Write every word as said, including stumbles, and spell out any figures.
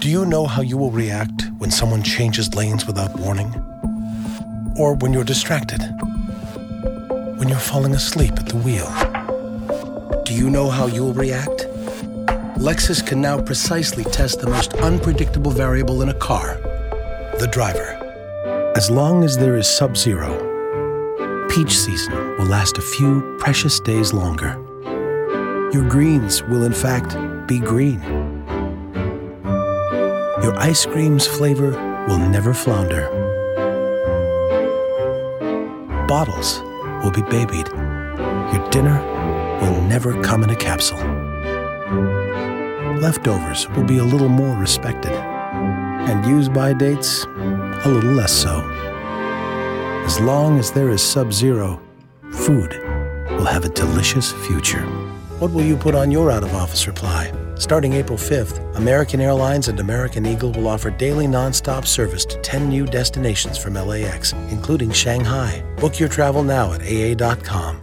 Do you know how you will react when someone changes lanes without warning? Or when you're distracted? When you're falling asleep at the wheel? Do you know how you will react? Lexus can now precisely test the most unpredictable variable in a car, the driver. As long as there is Sub-Zero, peach season will last a few precious days longer. Your greens will, in fact, be green. Your ice cream's flavor will never flounder. Bottles will be babied. Your dinner will never come in a capsule. Leftovers will be a little more respected. And use-by dates, a little less so. As long as there is Sub-Zero, food will have a delicious future. What will you put on your out-of-office reply? Starting April fifth, American Airlines and American Eagle will offer daily nonstop service to ten new destinations from L A X, including Shanghai. Book your travel now at A A dot com.